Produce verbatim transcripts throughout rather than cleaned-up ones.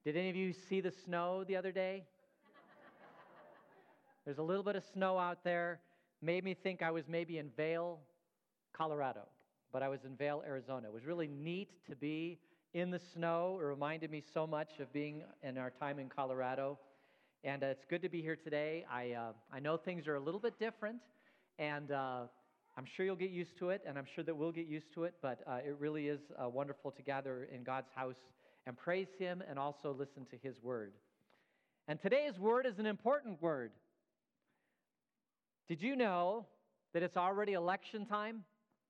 Did any of you see the snow the other day? There's a little bit of snow out there. Made me think I was maybe in Vail, Colorado, but I was in Vail, Arizona. It was really neat to be in the snow. It reminded me so much of being in our time in Colorado. And uh, it's good to be here today. I, uh, I know things are a little bit different, and uh, I'm sure you'll get used to it, and I'm sure that we'll get used to it, but uh, it really is uh, wonderful to gather in God's house and praise Him and also listen to His Word. And today's word is an important word. Did you know that it's already election time?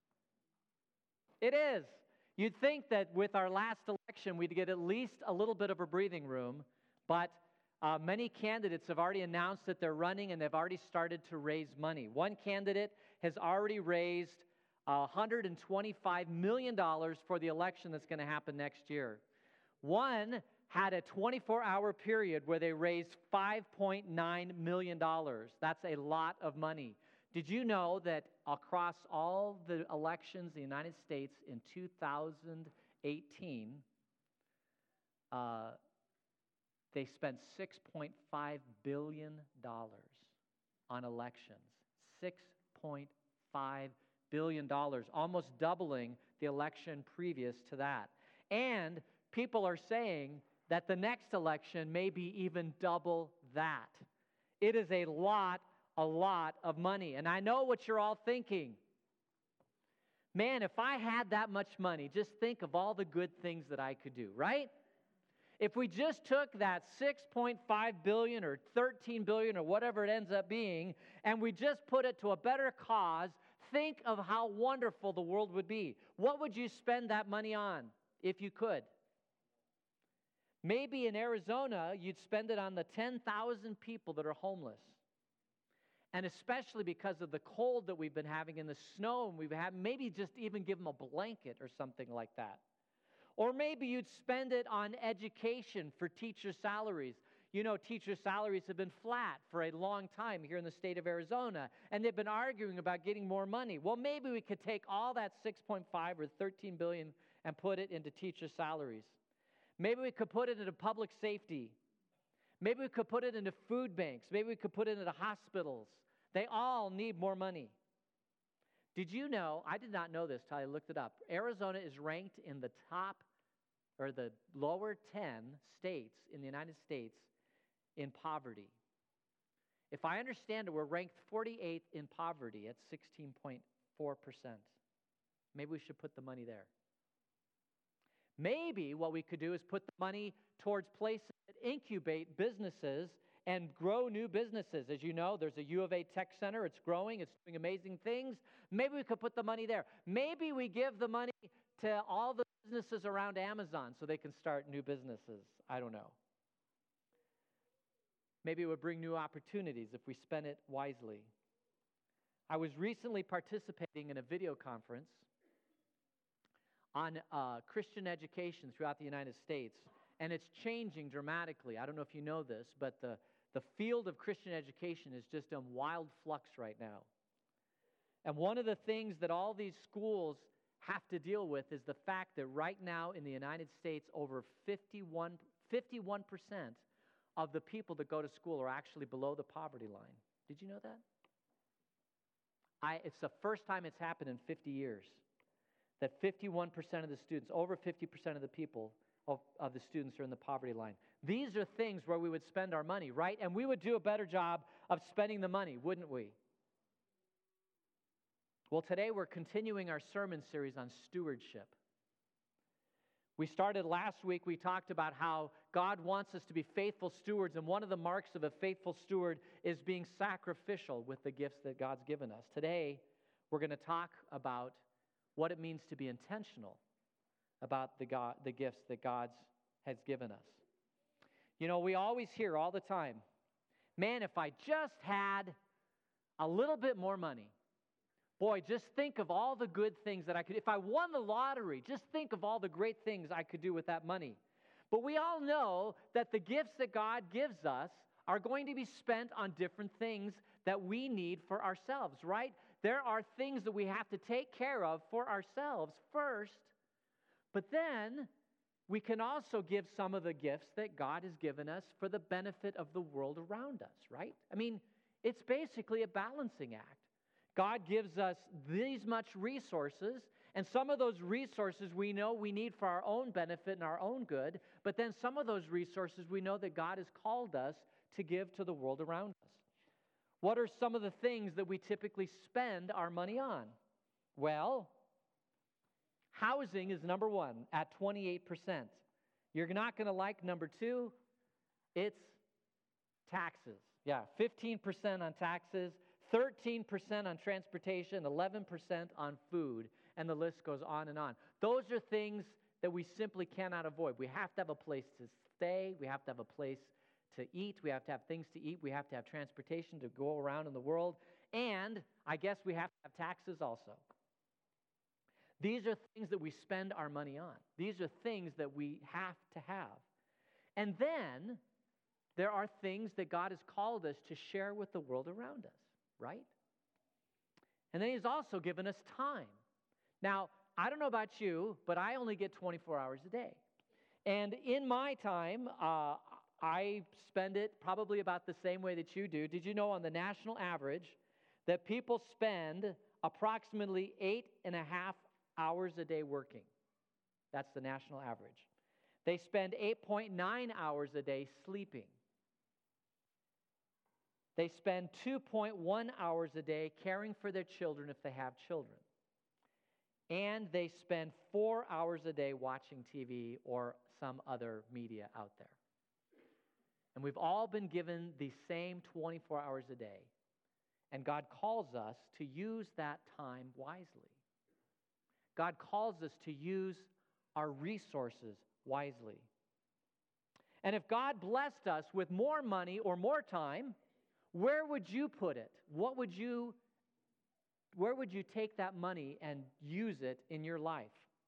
It is. You'd think that with our last election, we'd get at least a little bit of a breathing room, but uh, many candidates have already announced that they're running and they've already started to raise money. One candidate has already raised uh, one hundred twenty-five million dollars for the election that's going to happen next year. One had a twenty-four hour period where they raised five point nine million dollars. That's a lot of money. Did you know that across all the elections in the United States in two thousand eighteen, uh, they spent six point five billion dollars on elections? six point five billion dollars, almost doubling the election previous to that. And people are saying that the next election may be even double that. It is a lot, a lot of money. And I know what you're all thinking. Man, if I had that much money, just think of all the good things that I could do, right? If we just took that six point five billion dollars or thirteen billion dollars or whatever it ends up being, and we just put it to a better cause, think of how wonderful the world would be. What would you spend that money on if you could? Maybe in Arizona, you'd spend it on the ten thousand people that are homeless. And especially because of the cold that we've been having and the snow and we've had, maybe just even give them a blanket or something like that. Or maybe you'd spend it on education for teacher salaries. You know, teacher salaries have been flat for a long time here in the state of Arizona, and they've been arguing about getting more money. Well, maybe we could take all that six point five or thirteen billion dollars and put it into teacher salaries. Maybe we could put it into public safety. Maybe we could put it into food banks. Maybe we could put it into hospitals. They all need more money. Did you know, I did not know this till I looked it up, Arizona is ranked in the top or the lower ten states in the United States in poverty. If I understand it, we're ranked forty-eighth in poverty at sixteen point four percent. Maybe we should put the money there. Maybe what we could do is put the money towards places that incubate businesses and grow new businesses. As you know, there's a U of A Tech Center. It's growing. It's doing amazing things. Maybe we could put the money there. Maybe we give the money to all the businesses around Amazon so they can start new businesses. I don't know. Maybe it would bring new opportunities if we spend it wisely. I was recently participating in a video conference on uh, Christian education throughout the United States, and it's changing dramatically. I don't know if you know this, but the, the field of Christian education is just in wild flux right now. And one of the things that all these schools have to deal with is the fact that right now in the United States, over fifty-one, fifty-one percent of the people that go to school are actually below the poverty line. Did you know that? I, it's the first time it's happened in fifty years. That fifty-one percent of the students, over fifty percent of the people, of, of the students are in the poverty line. These are things where we would spend our money, right? And we would do a better job of spending the money, wouldn't we? Well, today we're continuing our sermon series on stewardship. We started last week, we talked about how God wants us to be faithful stewards, and one of the marks of a faithful steward is being sacrificial with the gifts that God's given us. Today, we're going to talk about what it means to be intentional about the, God, the gifts that God has given us. You know, we always hear all the time, man, if I just had a little bit more money, boy, just think of all the good things that I could, if I won the lottery, just think of all the great things I could do with that money. But we all know that the gifts that God gives us are going to be spent on different things that we need for ourselves, right? There are things that we have to take care of for ourselves first, but then we can also give some of the gifts that God has given us for the benefit of the world around us, right? I mean, it's basically a balancing act. God gives us these much resources, and some of those resources we know we need for our own benefit and our own good, but then some of those resources we know that God has called us to give to the world around us. What are some of the things that we typically spend our money on? Well, housing is number one at twenty-eight percent. You're not going to like number two. It's taxes. Yeah, fifteen percent on taxes, thirteen percent on transportation, eleven percent on food, and the list goes on and on. Those are things that we simply cannot avoid. We have to have a place to stay. We have to have a place to eat. We have to have things to eat. We have to have transportation to go around in the world. And I guess we have to have taxes also. These are things that we spend our money on. These are things that we have to have. And then there are things that God has called us to share with the world around us, right? And then He's also given us time. Now, I don't know about you, but I only get twenty-four hours a day. And in my time, uh, I spend it probably about the same way that you do. Did you know on the national average that people spend approximately eight and a half hours a day working? That's the national average. They spend eight point nine hours a day sleeping. They spend two point one hours a day caring for their children if they have children. And they spend four hours a day watching T V or some other media out there. And we've all been given the same twenty-four hours a day. And God calls us to use that time wisely. God calls us to use our resources wisely. And if God blessed us with more money or more time, where would you put it? What would you, where would you take that money and use it in your life?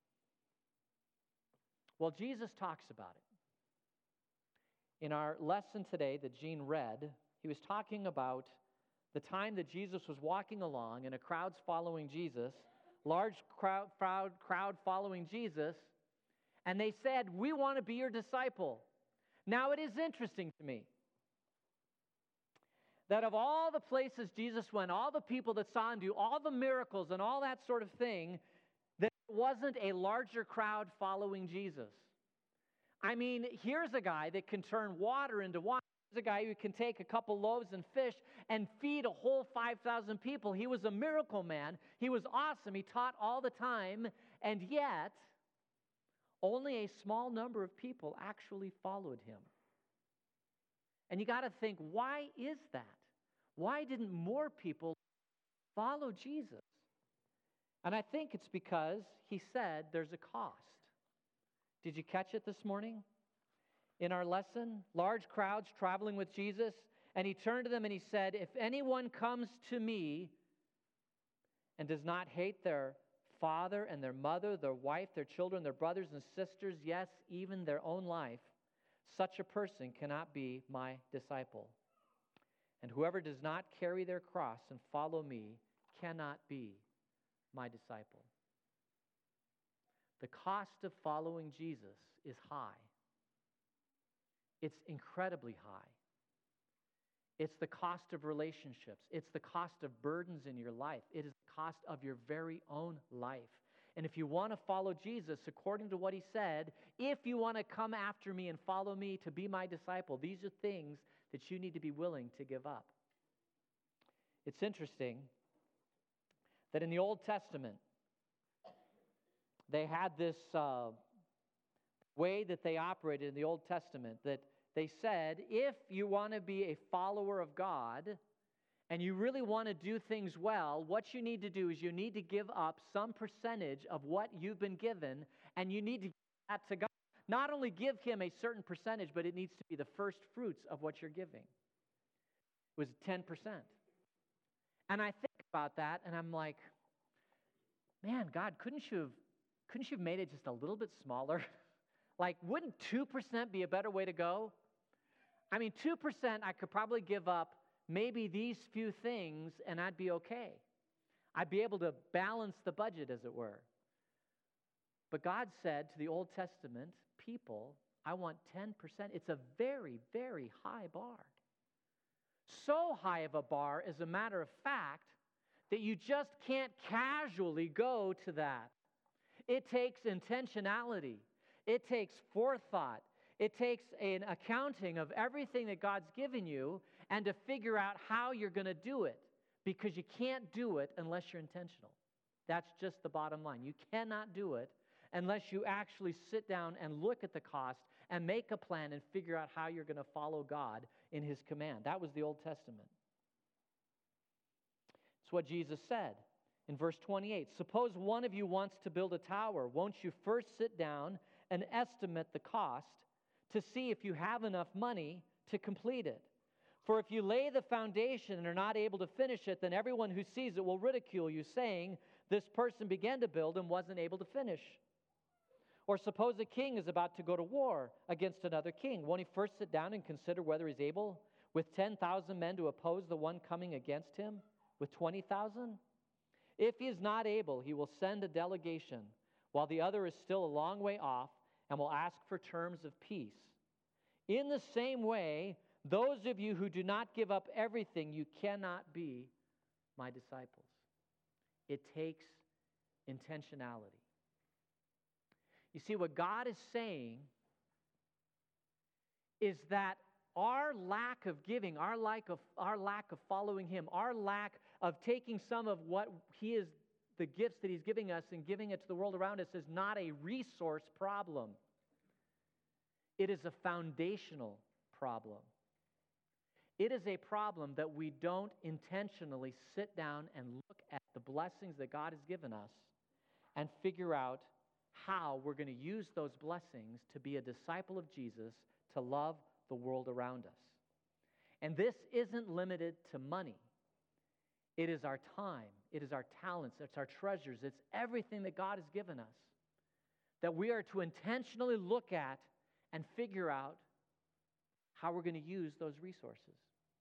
Well, Jesus talks about it. In our lesson today that Gene read, he was talking about the time that Jesus was walking along and a crowd's following Jesus, large crowd, crowd, crowd following Jesus, and they said, "We want to be your disciple." Now, it is interesting to me that of all the places Jesus went, all the people that saw him do, all the miracles and all that sort of thing, there wasn't a larger crowd following Jesus. I mean, here's a guy that can turn water into wine. Here's a guy who can take a couple loaves and fish and feed a whole five thousand people. He was a miracle man. He was awesome. He taught all the time. And yet, only a small number of people actually followed him. And you got to think, why is that? Why didn't more people follow Jesus? And I think it's because he said there's a cost. Did you catch it this morning? In our lesson, large crowds traveling with Jesus, and he turned to them and he said, "If anyone comes to me and does not hate their father and their mother, their wife, their children, their brothers and sisters, yes, even their own life, such a person cannot be my disciple. And whoever does not carry their cross and follow me cannot be my disciple." The cost of following Jesus is high. It's incredibly high. It's the cost of relationships. It's the cost of burdens in your life. It is the cost of your very own life. And if you want to follow Jesus according to what he said, if you want to come after me and follow me to be my disciple, these are things that you need to be willing to give up. It's interesting that in the Old Testament, they had this uh, way that they operated in the Old Testament, that they said, if you want to be a follower of God and you really want to do things well, what you need to do is you need to give up some percentage of what you've been given, and you need to give that to God. Not only give him a certain percentage, but it needs to be the first fruits of what you're giving. It was ten percent. And I think about that, and I'm like, man, God, couldn't you have, couldn't you have made it just a little bit smaller? Like, wouldn't two percent be a better way to go? I mean, two percent I could probably give up maybe these few things, and I'd be okay. I'd be able to balance the budget, as it were. But God said to the Old Testament people, I want ten percent. It's a very, very high bar. So high of a bar, as a matter of fact, that you just can't casually go to that. It takes intentionality. It takes forethought. It takes an accounting of everything that God's given you and to figure out how you're going to do it, because you can't do it unless you're intentional. That's just the bottom line. You cannot do it unless you actually sit down and look at the cost and make a plan and figure out how you're going to follow God in His command. That was the Old Testament. It's what Jesus said in verse twenty-eight. Suppose one of you wants to build a tower. Won't you first sit down and estimate the cost to see if you have enough money to complete it? For if you lay the foundation and are not able to finish it, then everyone who sees it will ridicule you, saying, this person began to build and wasn't able to finish. Or suppose a king is about to go to war against another king. Won't he first sit down and consider whether he's able with ten thousand men to oppose the one coming against him with twenty thousand? If he is not able, he will send a delegation while the other is still a long way off and will ask for terms of peace. In the same way, those of you who do not give up everything, you cannot be my disciples. It takes intentionality. You see, what God is saying is that our lack of giving, our lack of, our lack of following Him, our lack of taking some of what He is, the gifts that He's giving us and giving it to the world around us, is not a resource problem. It is a foundational problem. It is a problem that we don't intentionally sit down and look at the blessings that God has given us and figure out how we're going to use those blessings to be a disciple of Jesus, to love the world around us. And this isn't limited to money. It is our time. It is our talents. It's our treasures. It's everything that God has given us that we are to intentionally look at and figure out how we're going to use those resources.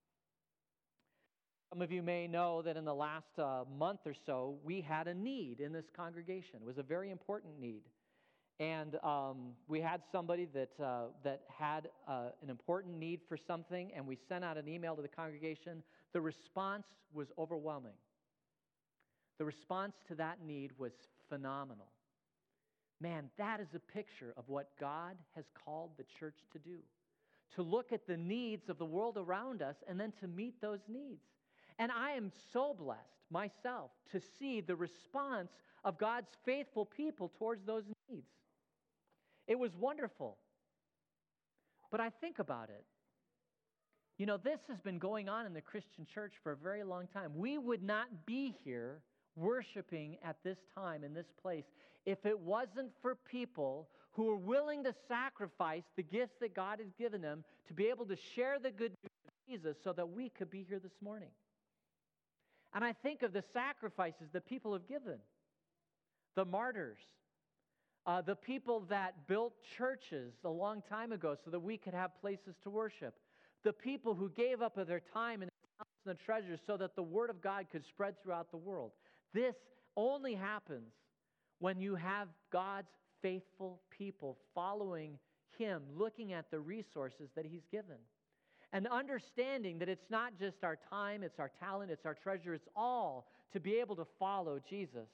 Some of you may know that in the last uh, month or so, we had a need in this congregation. It was a very important need. And um, we had somebody that, uh, that had uh, an important need for something, and we sent out an email to the congregation. The response was overwhelming. The response to that need was phenomenal. Man, that is a picture of what God has called the church to do. To look at the needs of the world around us and then to meet those needs. And I am so blessed myself to see the response of God's faithful people towards those needs. It was wonderful. But I think about it. You know, this has been going on in the Christian church for a very long time. We would not be here worshiping at this time in this place if it wasn't for people who are willing to sacrifice the gifts that God has given them to be able to share the good news of Jesus so that we could be here this morning. And I think of the sacrifices that people have given, the martyrs, uh, the people that built churches a long time ago so that we could have places to worship, the people who gave up of their time and talents and treasures so that the Word of God could spread throughout the world. This only happens when you have God's faithful people following Him, looking at the resources that He's given. And understanding that it's not just our time, it's our talent, it's our treasure, it's all to be able to follow Jesus.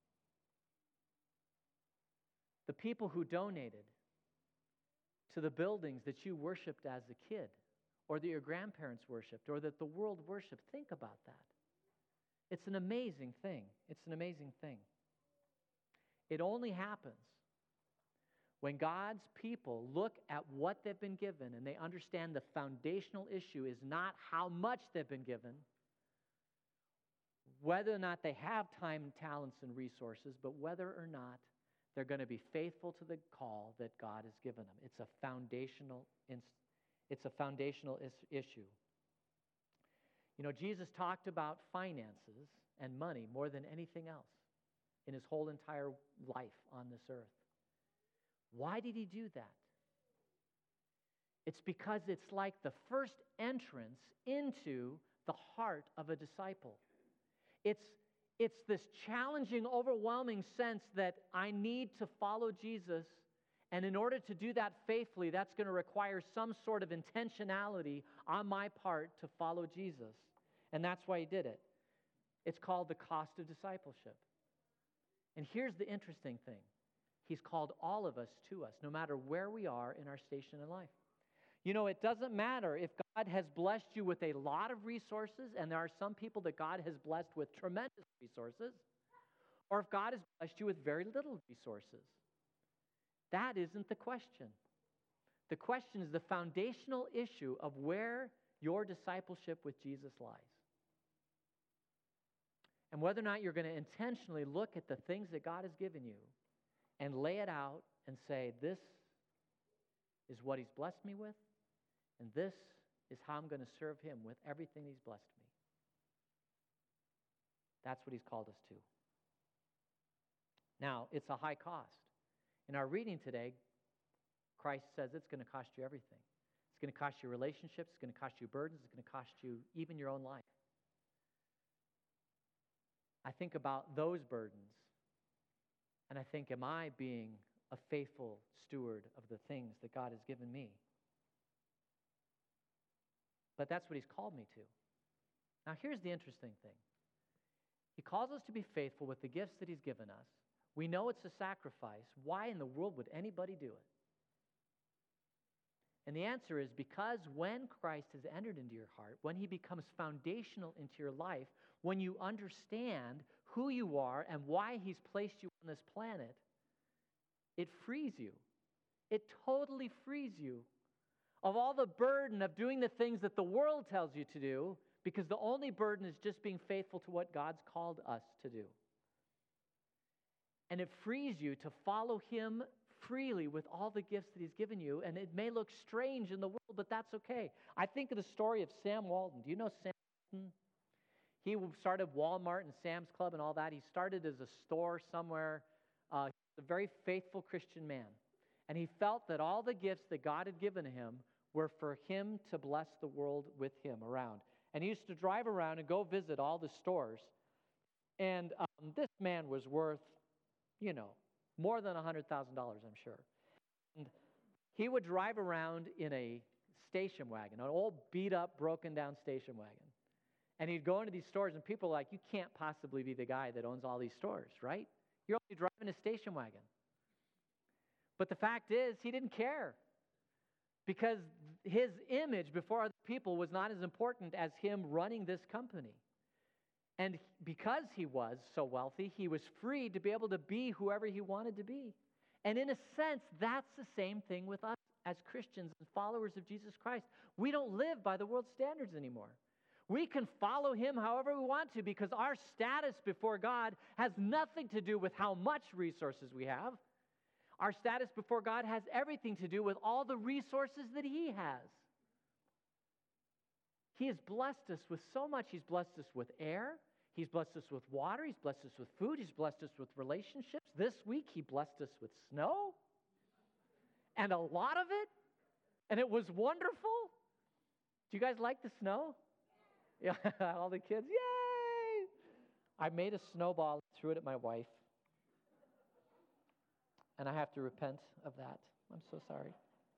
The people who donated to the buildings that you worshiped as a kid, or that your grandparents worshiped, or that the world worshiped, think about that. It's an amazing thing. It's an amazing thing. It only happens when God's people look at what they've been given and they understand the foundational issue is not how much they've been given, whether or not they have time, talents, and resources, but whether or not they're going to be faithful to the call that God has given them. It's a foundational, it's a foundational is- issue. You know, Jesus talked about finances and money more than anything else in His whole entire life on this earth. Why did He do that? It's because it's like the first entrance into the heart of a disciple. It's, it's this challenging, overwhelming sense that I need to follow Jesus And in order to do that faithfully, that's going to require some sort of intentionality on my part to follow Jesus. And that's why he did it. It's called the cost of discipleship. And here's the interesting thing. He's called all of us to us, no matter where we are in our station in life. You know, it doesn't matter if God has blessed you with a lot of resources, and there are some people that God has blessed with tremendous resources, or if God has blessed you with very little resources. That isn't the question. The question is the foundational issue of where your discipleship with Jesus lies. And whether or not you're going to intentionally look at the things that God has given you and lay it out and say, this is what he's blessed me with, and this is how I'm going to serve him with everything he's blessed me. That's what he's called us to. Now, it's a high cost. In our reading today, Christ says it's going to cost you everything. It's going to cost you relationships. It's going to cost you burdens. It's going to cost you even your own life. I think about those burdens, and I think, am I being a faithful steward of the things that God has given me? But that's what he's called me to. Now, here's the interesting thing. He calls us to be faithful with the gifts that he's given us. We know it's a sacrifice. Why in the world would anybody do it? And the answer is because when Christ has entered into your heart, when he becomes foundational into your life, when you understand who you are and why he's placed you on this planet, it frees you. It totally frees you of all the burden of doing the things that the world tells you to do, because the only burden is just being faithful to what God's called us to do. And it frees you to follow him freely with all the gifts that he's given you. And it may look strange in the world, but that's okay. I think of the story of Sam Walton. Do you know Sam Walton? He started Walmart and Sam's Club and all that. He started as a store somewhere. Uh, he's a very faithful Christian man. And he felt that all the gifts that God had given him were for him to bless the world with him around. And he used to drive around and go visit all the stores. And um, this man was worth, you know, more than one hundred thousand dollars, I'm sure. And he would drive around in a station wagon, an old beat-up, broken-down station wagon. And he'd go into these stores, and people are like, you can't possibly be the guy that owns all these stores, right? You're only driving a station wagon. But the fact is, he didn't care, because his image before other people was not as important as him running this company. And because he was so wealthy, he was free to be able to be whoever he wanted to be. And in a sense, that's the same thing with us as Christians and followers of Jesus Christ. We don't live by the world's standards anymore. We can follow him however we want to, because our status before God has nothing to do with how much resources we have. Our status before God has everything to do with all the resources that he has. He has blessed us with so much. He's blessed us with air. He's blessed us with water. He's blessed us with food. He's blessed us with relationships. This week, he blessed us with snow, and a lot of it, and it was wonderful. Do you guys like the snow? Yeah, all the kids, yay! I made a snowball, threw it at my wife, and I have to repent of that. I'm so sorry.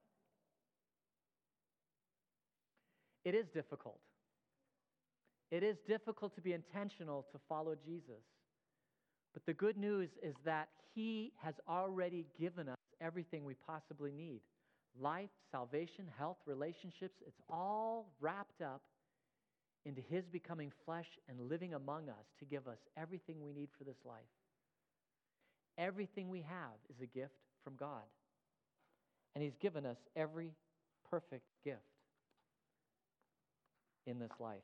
It is difficult. It is difficult to be intentional to follow Jesus. But the good news is that he has already given us everything we possibly need. Life, salvation, health, relationships, it's all wrapped up into his becoming flesh and living among us to give us everything we need for this life. Everything we have is a gift from God. And he's given us every perfect gift in this life.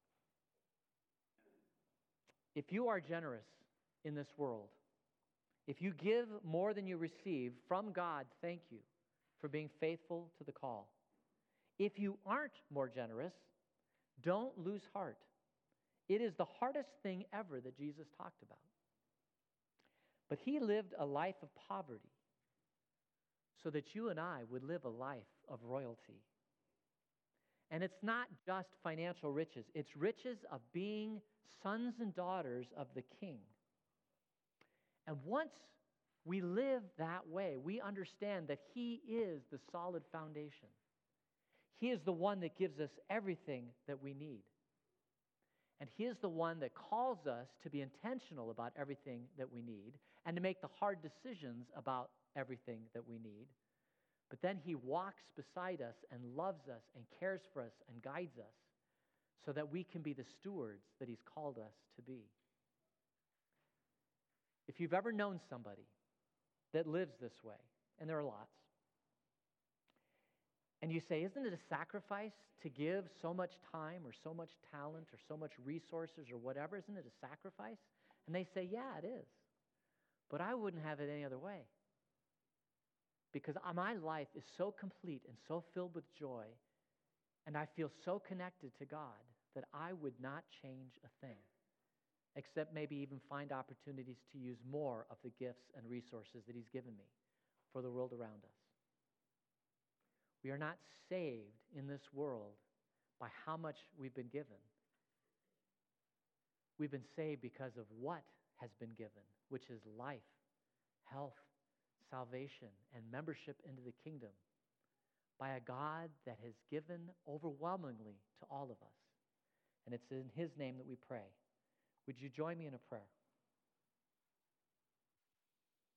If you are generous in this world, if you give more than you receive from God, thank you for being faithful to the call. If you aren't more generous, don't lose heart. It is the hardest thing ever that Jesus talked about. But he lived a life of poverty so that you and I would live a life of royalty. And it's not just financial riches. It's riches of being sons and daughters of the King. And once We live that way. We understand that He is the solid foundation. He is the one that gives us everything that we need. And He is the one that calls us to be intentional about everything that we need and to make the hard decisions about everything that we need. But then He walks beside us and loves us and cares for us and guides us so that we can be the stewards that He's called us to be. If you've ever known somebody that lives this way, and there are lots, and you say, isn't it a sacrifice to give so much time or so much talent or so much resources or whatever? Isn't it a sacrifice? And they say, yeah, it is. But I wouldn't have it any other way. Because my life is so complete and so filled with joy, and I feel so connected to God that I would not change a thing, except maybe even find opportunities to use more of the gifts and resources that He's given me for the world around us. We are not saved in this world by how much we've been given. We've been saved because of what has been given, which is life, health, salvation, and membership into the kingdom by a God that has given overwhelmingly to all of us. And it's in His name that we pray. Would you join me in a prayer?